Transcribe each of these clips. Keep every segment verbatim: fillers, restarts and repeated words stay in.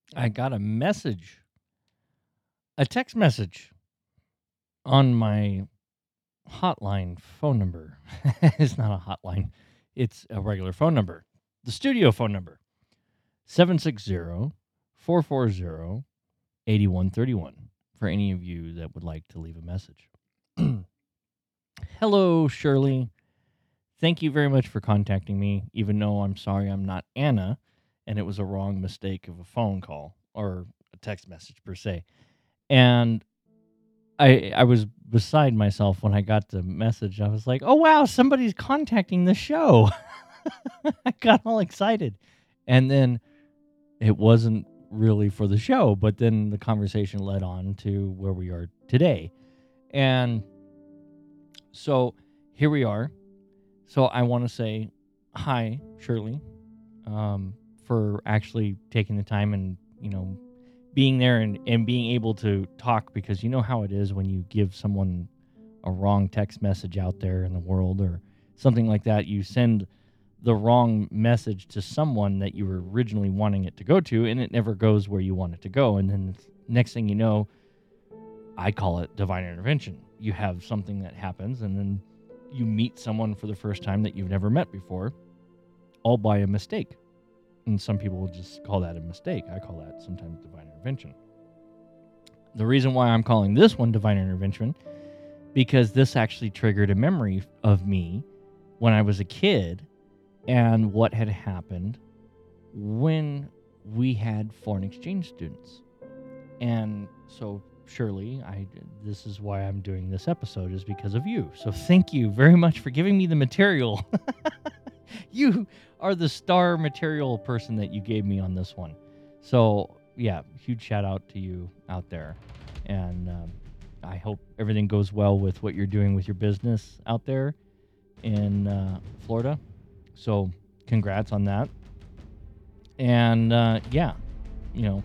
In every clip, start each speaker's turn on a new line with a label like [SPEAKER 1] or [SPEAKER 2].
[SPEAKER 1] I got a message, a text message on my hotline phone number. It's not a hotline, it's a regular phone number. The studio phone number, seven six zero, four four zero, eight one three one, for any of you that would like to leave a message. Hello, Shirley. Thank you very much for contacting me, even though I'm sorry I'm not Anna, and it was a wrong mistake of a phone call or a text message per se. And I I was beside myself when I got the message. I was like, "Oh wow, somebody's contacting the show." I got all excited. And then it wasn't really for the show, but then the conversation led on to where we are today. And so here we are. So I want to say hi, Shirley, um, for actually taking the time and, you know, being there and, and being able to talk, because you know how it is when you give someone a wrong text message out there in the world or something like that. You send the wrong message to someone that you were originally wanting it to go to, and it never goes where you want it to go. And then next thing you know, I call it divine intervention. You have something that happens, and then you meet someone for the first time that you've never met before, all by a mistake. And some people will just call that a mistake. I call that sometimes divine intervention. The reason why I'm calling this one divine intervention, because this actually triggered a memory of me when I was a kid and what had happened when we had foreign exchange students. And so surely I this is why I'm doing this episode, is because of you. So thank you very much for giving me the material. You are the star material person that you gave me on this one. So yeah, huge shout out to you out there. And um, I hope everything goes well with what you're doing with your business out there in uh, Florida. So congrats on that. And uh, yeah, you know,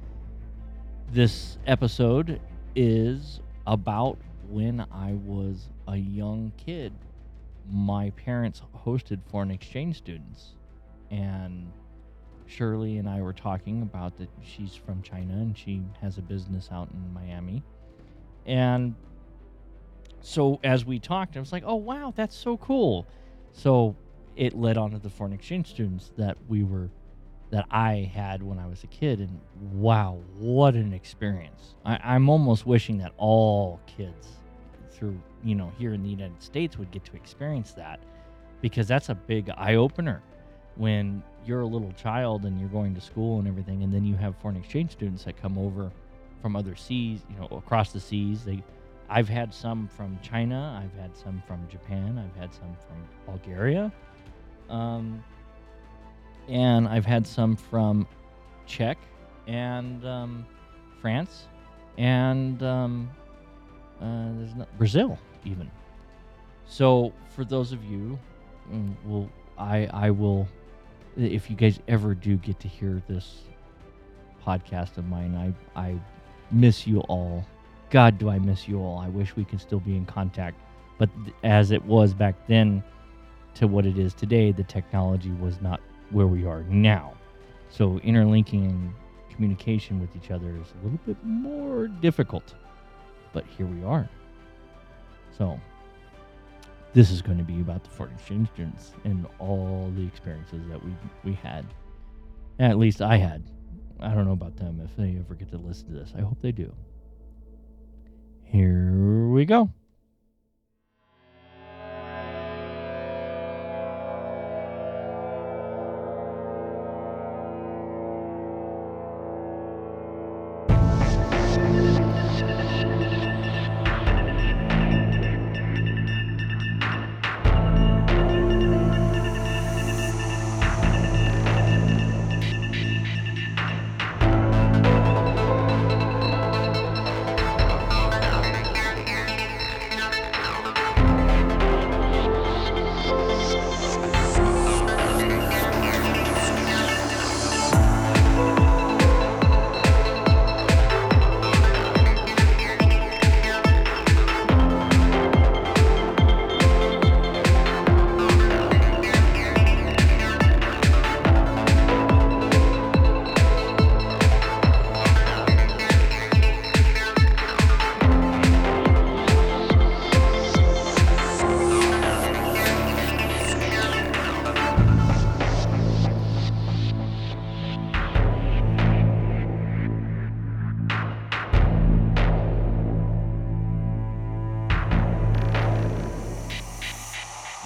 [SPEAKER 1] this episode is about when I was a young kid. My parents hosted foreign exchange students, and Shirley and I were talking about that she's from China and she has a business out in Miami. And so as we talked, I was like, oh, wow, that's so cool. So it led on to the foreign exchange students that we were, that I had when I was a kid. And wow, what an experience. I, I'm almost wishing that all kids through, you know, here in the United States would get to experience that, because that's a big eye-opener when you're a little child and you're going to school and everything, and then you have foreign exchange students that come over from other seas, you know, across the seas. They, I've had some from China, I've had some from Japan, I've had some from Bulgaria, um, and I've had some from Czech and um, France, and um, uh, there's no, Brazil even. So for those of you, mm, will I I will, if you guys ever do get to hear this podcast of mine, I I miss you all. God, do I miss you all. I wish we could still be in contact. But th- as it was back then to what it is today, the technology was not where we are now. So interlinking and communication with each other is a little bit more difficult. But here we are. So this is going to be about the foreign exchange students and all the experiences that we we had. At least I had. I don't know about them if they ever get to listen to this. I hope they do. Here we go.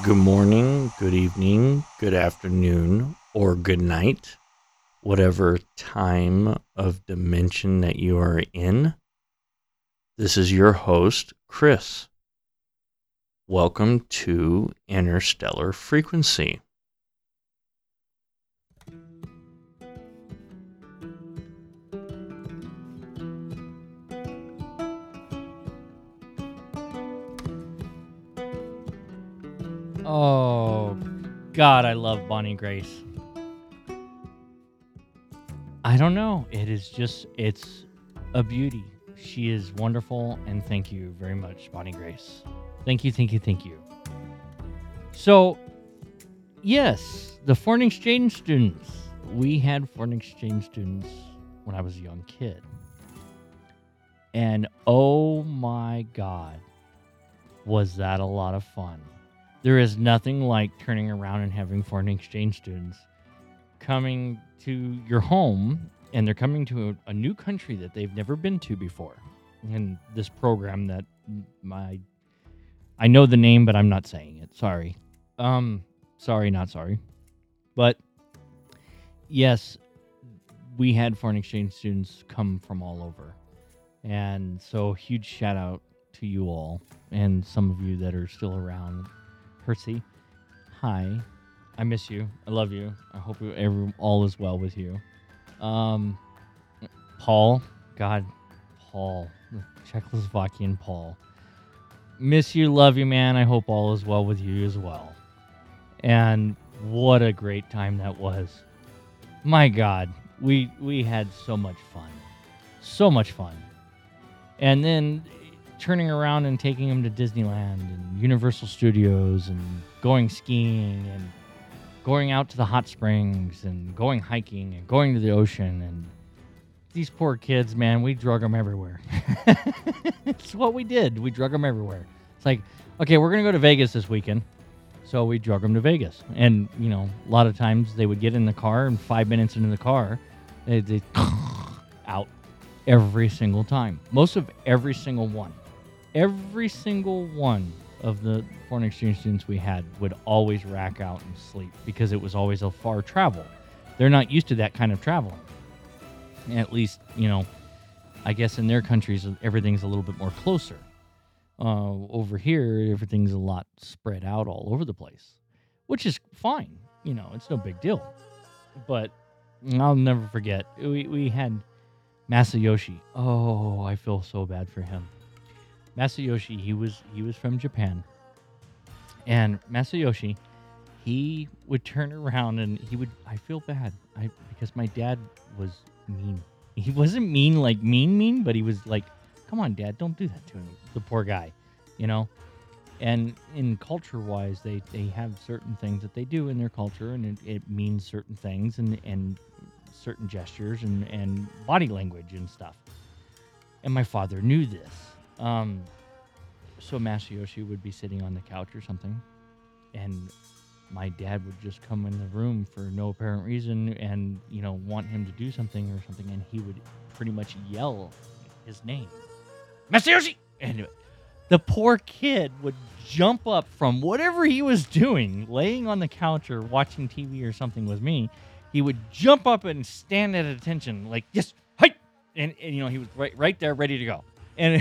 [SPEAKER 1] Good morning, good evening, good afternoon, or good night, whatever time of dimension that you are in. This is your host, Chris. Welcome to Interstellar Frequency. Oh, God, I love Bonnie Grace. I don't know. It is just, it's a beauty. She is wonderful, and thank you very much, Bonnie Grace. Thank you, thank you, thank you. So, yes, the foreign exchange students. We had foreign exchange students when I was a young kid. And oh my God, was that a lot of fun. There is nothing like turning around and having foreign exchange students coming to your home, and they're coming to a, a new country that they've never been to before. And this program that my, I know the name, but I'm not saying it. Sorry. Um, sorry, not sorry. But yes, we had foreign exchange students come from all over. And so huge shout out to you all and some of you that are still around. Percy, hi. I miss you. I love you. I hope you, every, all is well with you. Um, Paul, God, Paul, the Czechoslovakian Paul. Miss you, love you, man. I hope all is well with you as well. And what a great time that was. My God, we we had so much fun. So much fun. And then turning around and taking them to Disneyland and Universal Studios and going skiing and going out to the hot springs and going hiking and going to the ocean. And these poor kids, man, we drug them everywhere. It's what we did. We drug them everywhere. It's like, okay, we're going to go to Vegas this weekend. So we drug them to Vegas. And, you know, a lot of times they would get in the car, and five minutes into the car, they, they out every single time. Most of every single one. Every single one of the foreign exchange students we had would always rack out and sleep because it was always a far travel. They're not used to that kind of traveling. At least, you know, I guess in their countries, everything's a little bit more closer. Uh, over here, everything's a lot spread out all over the place, which is fine. You know, it's no big deal. But I'll never forget, we, we had Masayoshi. Oh, I feel so bad for him. Masayoshi, he was he was from Japan. And Masayoshi, he would turn around and he would, I feel bad I because my dad was mean. He wasn't mean like mean mean, but he was like, come on, Dad, don't do that to him. The poor guy, you know? And in culture-wise, they, they have certain things that they do in their culture, and it, it means certain things and, and certain gestures and, and body language and stuff. And my father knew this. Um, so Masayoshi would be sitting on the couch or something, and my dad would just come in the room for no apparent reason and, you know, want him to do something or something, and he would pretty much yell his name. Masayoshi! And the poor kid would jump up from whatever he was doing, laying on the couch or watching T V or something with me. He would jump up and stand at attention, like, yes, hi! And, and you know, he was right, right there, ready to go. And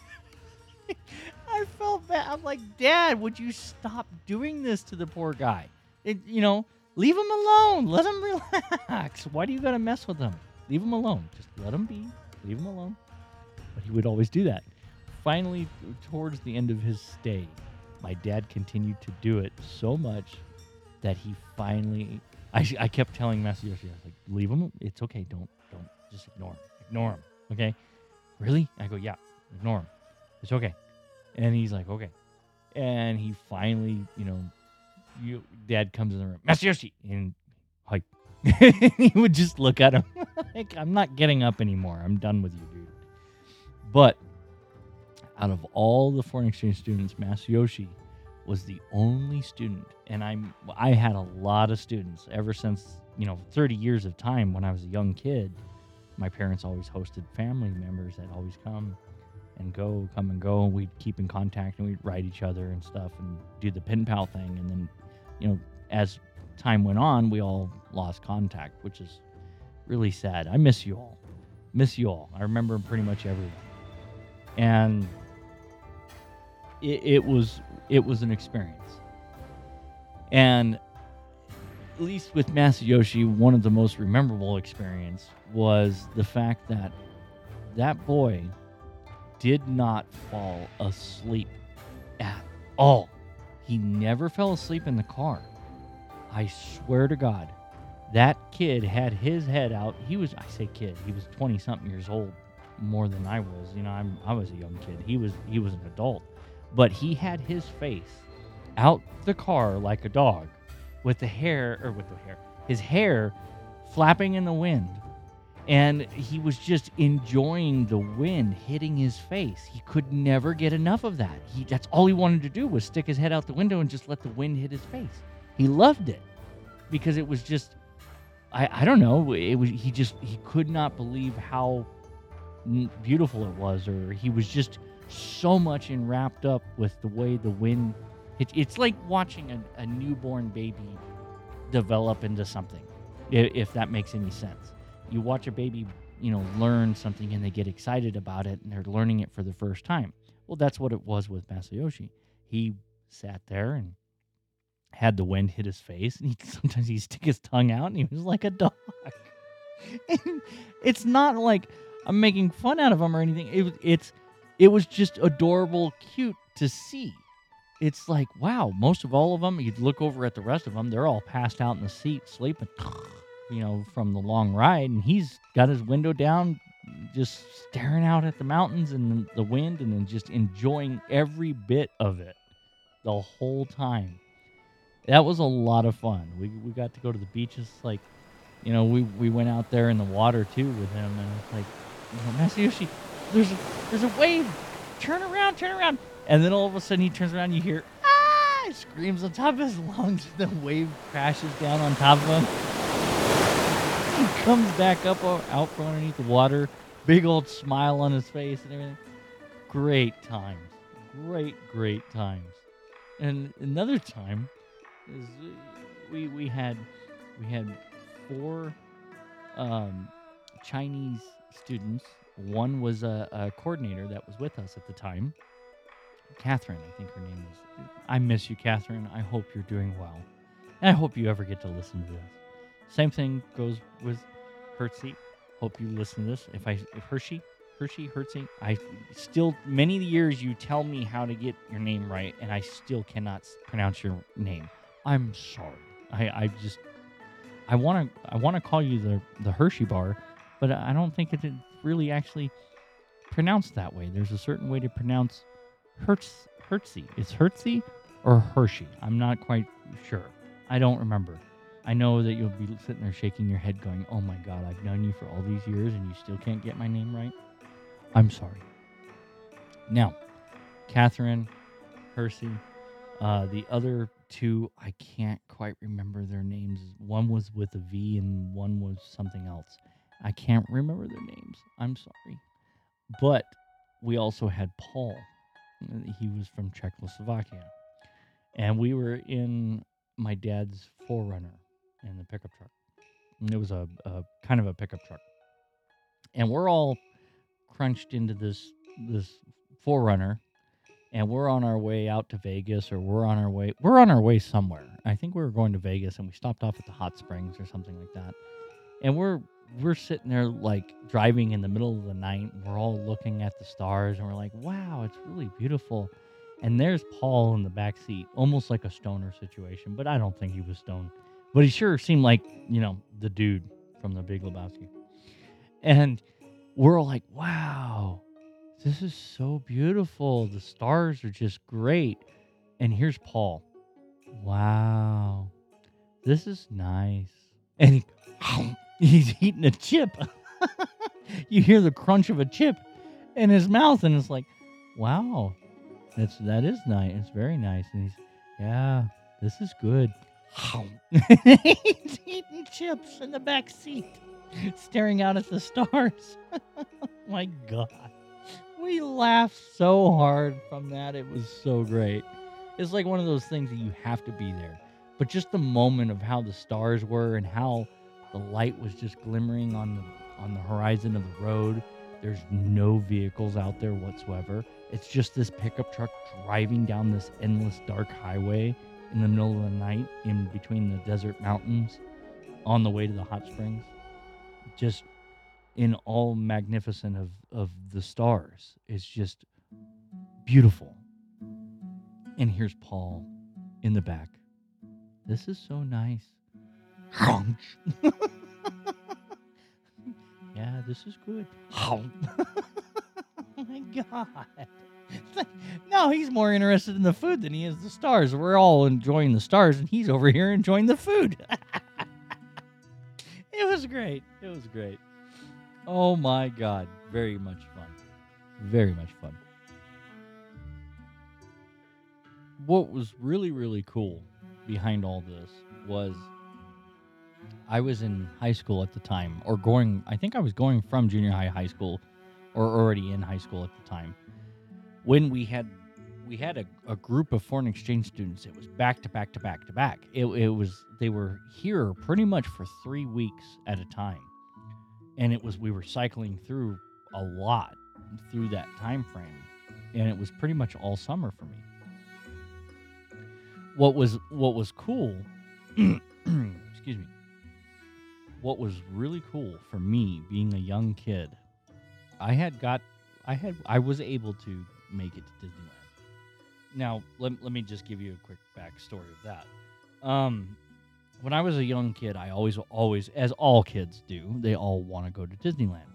[SPEAKER 1] I felt bad. I'm like, Dad, would you stop doing this to the poor guy? It, you know, leave him alone. Let him relax. Why do you got to mess with him? Leave him alone. Just let him be. Leave him alone. But he would always do that. Finally, towards the end of his stay, my dad continued to do it so much that he finally, I, I kept telling Masayoshi, I was like, leave him. It's okay. Don't, don't, just ignore him. Ignore him. Okay? Really? I go, yeah, ignore him. It's okay. And he's like, okay. And he finally, you know, you, Dad comes in the room, Masayoshi, and hype. He would just look at him like, I'm not getting up anymore. I'm done with you, dude. But out of all the foreign exchange students, Masayoshi was the only student, and I'm I had a lot of students ever since, you know, thirty years of time when I was a young kid. My parents always hosted family members that always come, and go, come and go. And we'd keep in contact and we'd write each other and stuff and do the pen pal thing. And then, you know, as time went on, we all lost contact, which is really sad. I miss you all. Miss you all. I remember pretty much everyone. And it, it was it was an experience. And at least with Masayoshi, one of the most memorable experience was the fact that that boy did not fall asleep at all. He never fell asleep in the car. I swear to God, that kid had his head out. He was, I say kid, he was twenty-something years old, more than I was. You know, I'm, I was a young kid. He was, he was an adult. But he had his face out the car like a dog, with the hair, or with the hair, his hair flapping in the wind. And he was just enjoying the wind hitting his face. He could never get enough of that. He, that's all he wanted to do was stick his head out the window and just let the wind hit his face. He loved it because it was just, I, I don't know, it was, he just, he could not believe how beautiful it was, or he was just so much enwrapped up with the way the wind hit. It's like watching a, a newborn baby develop into something, if that makes any sense. You watch a baby, you know, learn something and they get excited about it and they're learning it for the first time. Well, that's what it was with Masayoshi. He sat there and had the wind hit his face, and he sometimes he'd stick his tongue out and he was like a dog. And it's not like I'm making fun out of him or anything. It was it's it was just adorable, cute to see. It's like, wow, most of all of them, you'd look over at the rest of them, they're all passed out in the seat sleeping, you know, from the long ride, and he's got his window down, just staring out at the mountains and the wind, and then just enjoying every bit of it the whole time. That was a lot of fun. We we got to go to the beaches, like, you know, we, we went out there in the water too with him, and it's like, you know, Masayoshi, there's a, there's a wave, turn around, turn around, and then all of a sudden he turns around, and you hear, ah, he screams on top of his lungs, the wave crashes down on top of him. He comes back up out from underneath the water, big old smile on his face and everything. Great times. Great, great times. And another time is we we had we had four um, Chinese students. One was a, a coordinator that was with us at the time. Catherine, I think her name is. I miss you, Catherine. I hope you're doing well. And I hope you ever get to listen to this. Same thing goes with Hertzie. Hope you listen to this. If I, if Hershey, Hershey, Hertzie, I still, many years you tell me how to get your name right, and I still cannot pronounce your name. I'm sorry. I, I just, I want to, I want to call you the, the Hershey bar, but I don't think it's really actually pronounced that way. There's a certain way to pronounce Hertz, Hertzie. Is Hertzie or Hershey? I'm not quite sure. I don't remember. I know that you'll be sitting there shaking your head going, oh my God, I've known you for all these years and you still can't get my name right. I'm sorry. Now, Catherine, Hershey, uh, the other two, I can't quite remember their names. One was with a V and one was something else. I can't remember their names. I'm sorry. But we also had Paul. He was from Czechoslovakia. And we were in my dad's four runner in the pickup truck. And it was a, a kind of a pickup truck. And we're all crunched into this this four runner, and we're on our way out to Vegas, or we're on our way we're on our way somewhere. I think we were going to Vegas, and we stopped off at the hot springs or something like that. And we're we're sitting there like driving in the middle of the night, and we're all looking at the stars, and we're like, wow, it's really beautiful. And there's Paul in the back seat, almost like a stoner situation, but I don't think he was stoned. But he sure seemed like, you know, the dude from The Big Lebowski. And we're all like, wow, this is so beautiful. The stars are just great. And here's Paul. Wow, this is nice. And he, he's eating a chip. You hear the crunch of a chip in his mouth, and it's like, wow. That's that is nice. It's very nice. And he's, yeah, this is good. He's eating chips in the back seat, staring out at the stars. My God, We laughed so hard from that. It was so great. It's like one of those things that you have to be there. But just the moment of how the stars were and how the light was just glimmering on the on the horizon of the road. There's no vehicles out there whatsoever. It's just this pickup truck driving down this endless dark highway in the middle of the night in between the desert mountains on the way to the hot springs. Just in all magnificent of, of the stars. It's just beautiful. And here's Paul in the back. This is so nice. Yeah, this is good. Oh my God. No, he's more interested in the food than he is the stars. We're all enjoying the stars, and he's over here enjoying the food. It was great. It was great. Oh my God. Very much fun. Very much fun. What was really, really cool behind all this was I was in high school at the time, or going, I think I was going from junior high, high school, or already in high school at the time, when we had we had a, a group of foreign exchange students. It was back to back to back to back. It, it was, they were here pretty much for three weeks at a time. And it was, we were cycling through a lot through that time frame. And it was pretty much all summer for me. What was, what was cool, excuse me, what was really cool for me being a young kid, I had got, I had, I was able to make it to Disneyland. Now, let, let me just give you a quick backstory of that. Um, when I was a young kid, I always, always, as all kids do, they all want to go to Disneyland.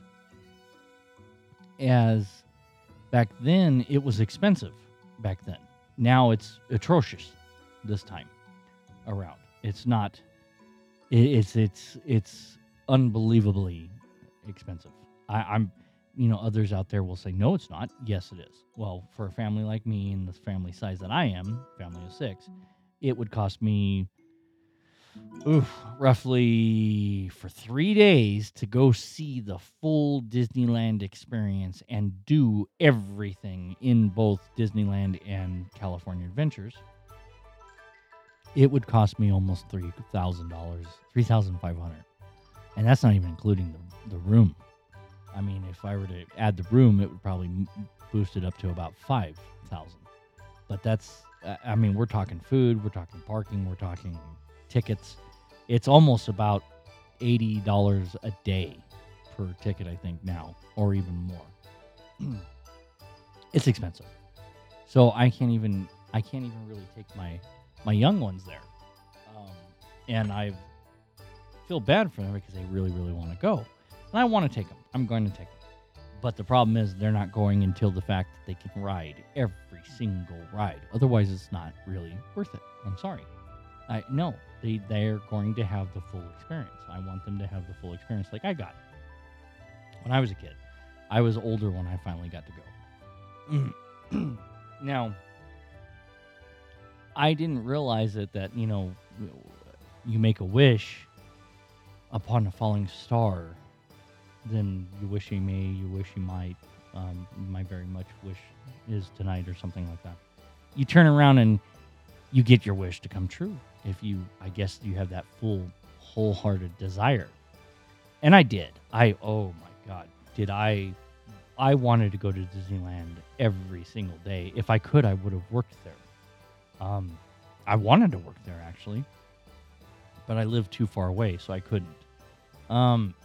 [SPEAKER 1] As back then, it was expensive back then. Now it's atrocious this time around. It's not, it, it's, it's, it's unbelievably expensive. I, I'm, you know, others out there will say, no, it's not. Yes, it is. Well, for a family like me and the family size that I am, family of six, it would cost me oof, roughly for three days to go see the full Disneyland experience and do everything in both Disneyland and California Adventures. It would cost me almost three thousand dollars, three thousand five hundred dollars. And that's not even including the, the room. I mean, if I were to add the room, it would probably boost it up to about five thousand dollars. But that's, I mean, we're talking food, we're talking parking, we're talking tickets. It's almost about eighty dollars a day per ticket, I think, now, or even more. It's expensive. So I can't even, I can't even really take my, my young ones there. Um, and I feel bad for them because they really, really want to go. And I want to take them. I'm going to take them. But the problem is they're not going until the fact that they can ride every single ride. Otherwise, it's not really worth it. I'm sorry. I no, they they're going to have the full experience. I want them to have the full experience like I got when I was a kid. I was older when I finally got to go. Now, I didn't realize it that, you know, you make a wish upon a falling star, then you wish you may, you wish you might, um, my very much wish is tonight or something like that. You turn around and you get your wish to come true. If you, I guess you have that full, wholehearted desire. And I did. I, oh my God, did I, I wanted to go to Disneyland every single day. If I could, I would have worked there. Um, I wanted to work there actually, but I lived too far away, so I couldn't. Um,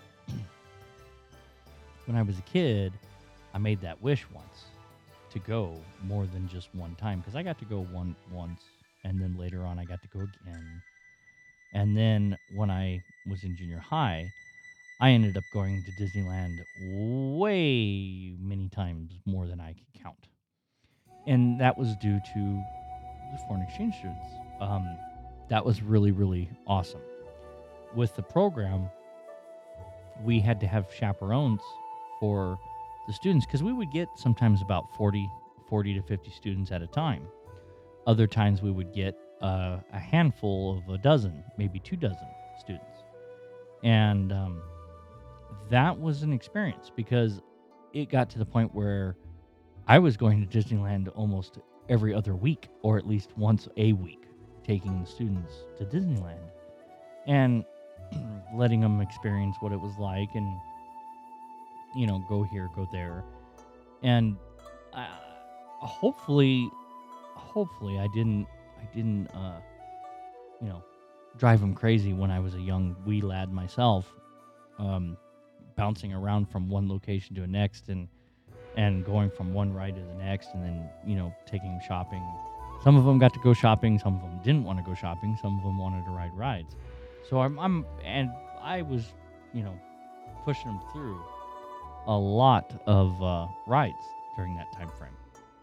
[SPEAKER 1] when I was a kid, I made that wish once to go more than just one time, because I got to go one once, and then later on I got to go again. And then when I was in junior high, I ended up going to Disneyland way many times more than I could count. And that was due to the foreign exchange students. Um, that was really, really awesome. With the program, we had to have chaperones for the students, because we would get sometimes about forty, forty to fifty students at a time. Other times we would get uh, a handful of a dozen, maybe two dozen students. And um, that was an experience, because it got to the point where I was going to Disneyland almost every other week, or at least once a week, taking the students to Disneyland and letting them experience what it was like, and you know, go here, go there, and uh, hopefully, hopefully, I didn't, I didn't, uh, you know, drive them crazy when I was a young wee lad myself, um, bouncing around from one location to the next, and and going from one ride to the next, and then, you know, taking them shopping. Some of them got to go shopping, some of them didn't want to go shopping, some of them wanted to ride rides. So I'm, I'm and I was, you know, pushing them through a lot of uh, rides during that time frame.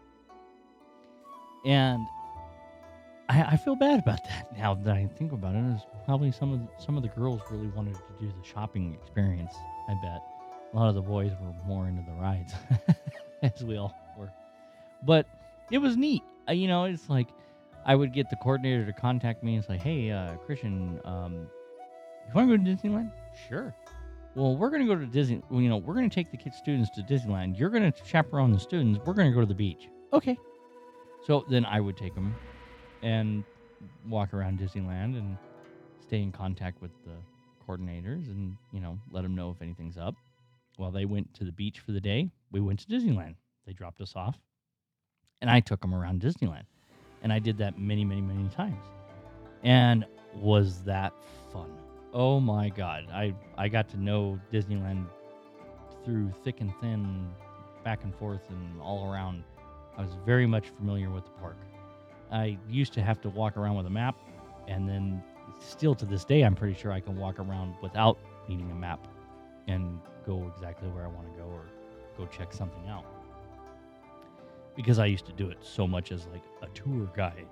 [SPEAKER 1] And I, I feel bad about that now that I think about it. It's probably some of the, some of the girls really wanted to do the shopping experience, I bet. A lot of the boys were more into the rides, as we all were. But it was neat. Uh, you know, it's like I would get the coordinator to contact me and say, hey, uh, Christian, um, you want to go to Disneyland? Sure. Well, we're going to go to Disney. You know, we're going to take the kids, students to Disneyland. You're going to chaperone the students. We're going to go to the beach. Okay. So then I would take them and walk around Disneyland and stay in contact with the coordinators and, you know, let them know if anything's up. While they went to the beach for the day, we went to Disneyland. They dropped us off, and I took them around Disneyland. And I did that many, many, many times. And was that fun? Oh, my God. I, I got to know Disneyland through thick and thin, back and forth and all around. I was very much familiar with the park. I used to have to walk around with a map, and then still to this day, I'm pretty sure I can walk around without needing a map and go exactly where I want to go, or go check something out. Because I used to do it so much as like a tour guide.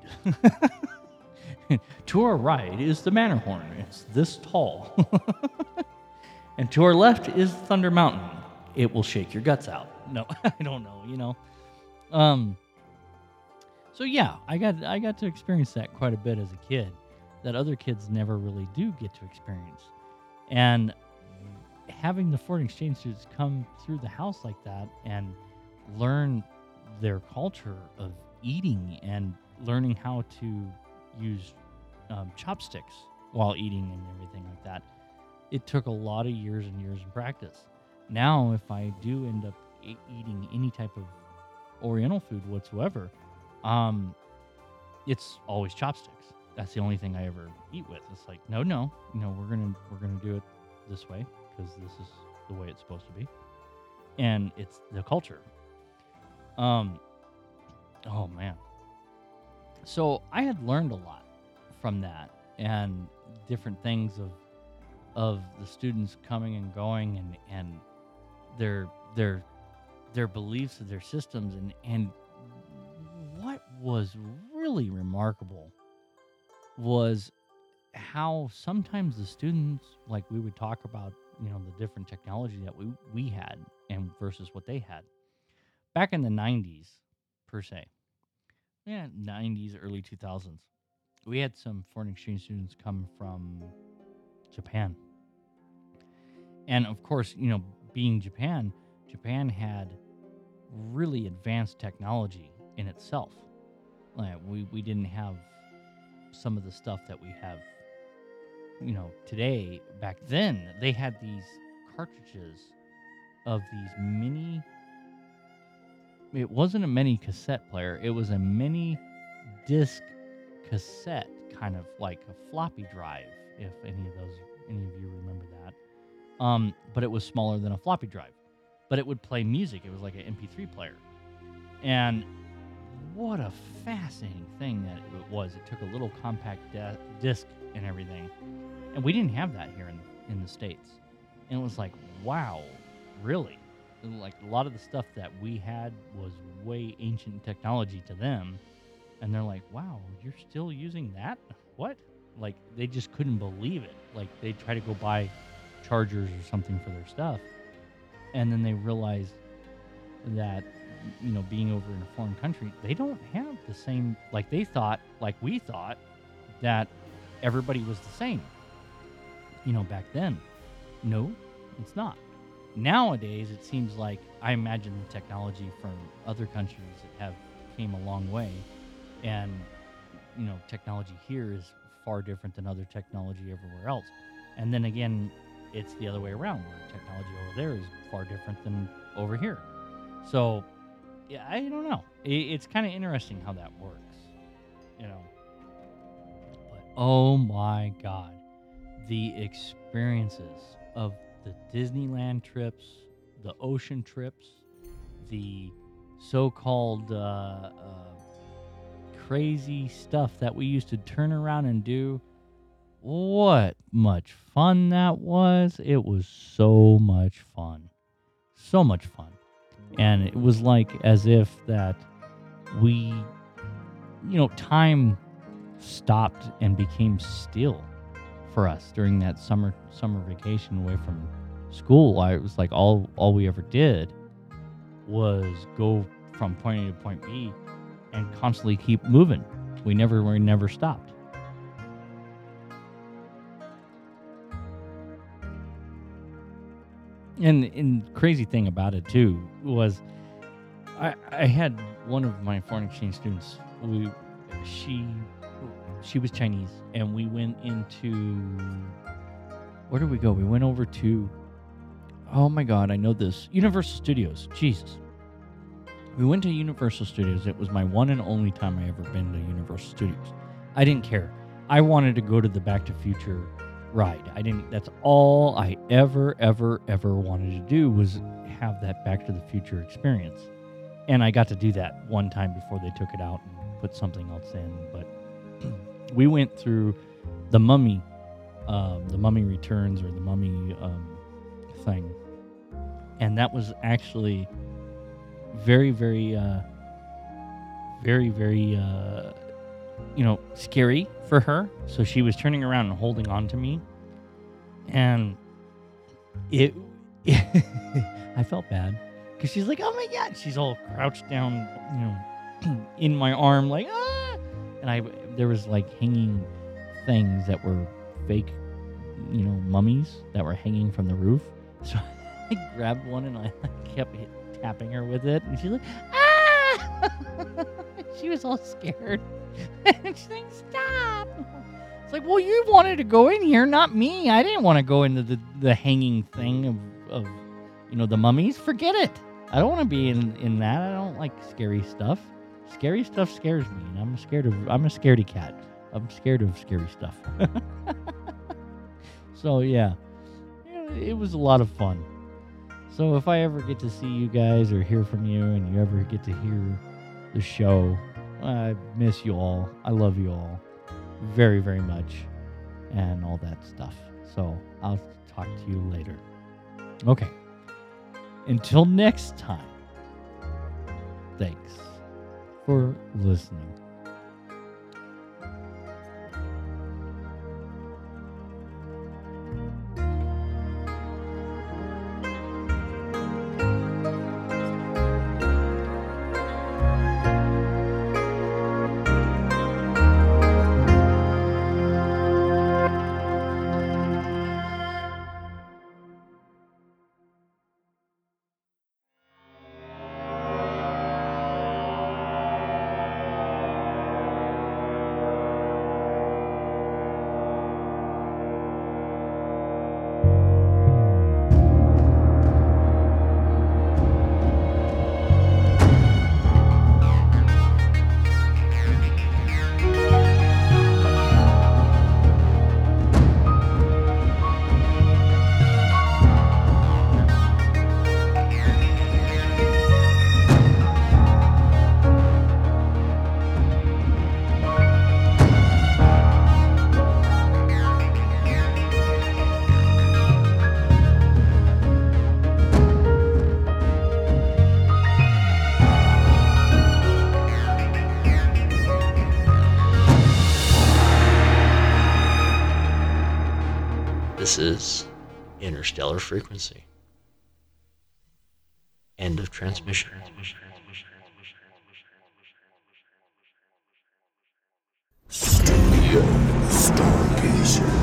[SPEAKER 1] To our right is the Matterhorn. It's this tall. And to our left is Thunder Mountain. It will shake your guts out. No, I don't know, you know. Um So yeah, I got I got to experience that quite a bit as a kid that other kids never really do get to experience. And having the foreign exchange students come through the house like that and learn their culture of eating and learning how to use um, chopsticks while eating and everything like that, it took a lot of years and years of practice. Now, if I do end up e- eating any type of Oriental food whatsoever, um, it's always chopsticks. That's the only thing I ever eat with. It's like, no, no, you know, we're gonna we're gonna do it this way because this is the way it's supposed to be, and it's the culture. Um, oh man. So I had learned a lot from that and different things of of the students coming and going and and their their their beliefs and their systems, and and what was really remarkable was how sometimes the students, like, we would talk about, you know, the different technology that we we had and versus what they had back in the nineties per se. Yeah, nineties, early two thousands. We had some foreign exchange students come from Japan. And of course, you know, being Japan, Japan had really advanced technology in itself. Like, we, we didn't have some of the stuff that we have, you know, today. Back then, they had these cartridges of these mini, it wasn't a mini cassette player, it was a mini disc cassette, kind of like a floppy drive, if any of those, any of you remember that. Um, but it was smaller than a floppy drive. But it would play music. It was like an M P three player. And what a fascinating thing that it was. It took a little compact de- disc and everything. And we didn't have that here in, in the States. And it was like, wow, really? And like, a lot of the stuff that we had was way ancient technology to them. And they're like, wow, you're still using that? What? Like, they just couldn't believe it. Like, they try to go buy chargers or something for their stuff. And then they realized that, you know, being over in a foreign country, they don't have the same, like they thought, like we thought, that everybody was the same, you know, back then. No, it's not.
[SPEAKER 2] nowadays it seems like I imagine the technology from other countries that have came a long way, and you know technology here is far different than other technology everywhere else. And then again, it's the other way around, where technology over there is far different than over here. So yeah, I don't know. It, it's kind of interesting how that works, you know. But oh my God, the experiences of the Disneyland trips, the ocean trips, the so-called uh, uh, crazy stuff that we used to turn around and do. What much fun that was. It was so much fun. So much fun. And it was like as if that we, you know, time stopped and became still for us during that summer summer vacation away from school. I it was like all all we ever did was go from point A to point B and constantly keep moving. We never we never stopped. And and crazy thing about it too was I I had one of my foreign exchange students. We she she was Chinese, and we went into where did we go? We went over to oh my God, I know this Universal Studios. Jesus, we went to Universal Studios. It was my one and only time I ever been to Universal Studios. I didn't care. I wanted to go to the Back to Future ride. I didn't. That's all I ever, ever, ever wanted to do was have that Back to the Future experience. And I got to do that one time before they took it out and put something else in. But we went through the Mummy, um, the Mummy Returns or the Mummy um, thing, and that was actually very, very, uh, very, very, uh, you know, scary for her. So she was turning around and holding on to me, and it, I felt bad because she's like, "Oh my God!" She's all crouched down, you know, in my arm, like ah, and I there was like hanging things that were fake, you know, mummies that were hanging from the roof. So I grabbed one and I kept hit, tapping her with it, and she's like, ah! She was all scared. And she's like, stop. It's like, well, you wanted to go in here, not me. I didn't want to go into the, the hanging thing of, of, you know, the mummies. Forget it. I don't want to be in, in that. I don't like scary stuff. Scary stuff scares me, and I'm scared of, I'm a scaredy cat. I'm scared of scary stuff. So, yeah. It was a lot of fun. So if I ever get to see you guys or hear from you and you ever get to hear the show, I miss you all. I love you all very, very much and all that stuff. So I'll talk to you later. Okay. Until next time, thanks for listening.
[SPEAKER 3] This is interstellar frequency. End of transmission.
[SPEAKER 4] Studio Stargazer.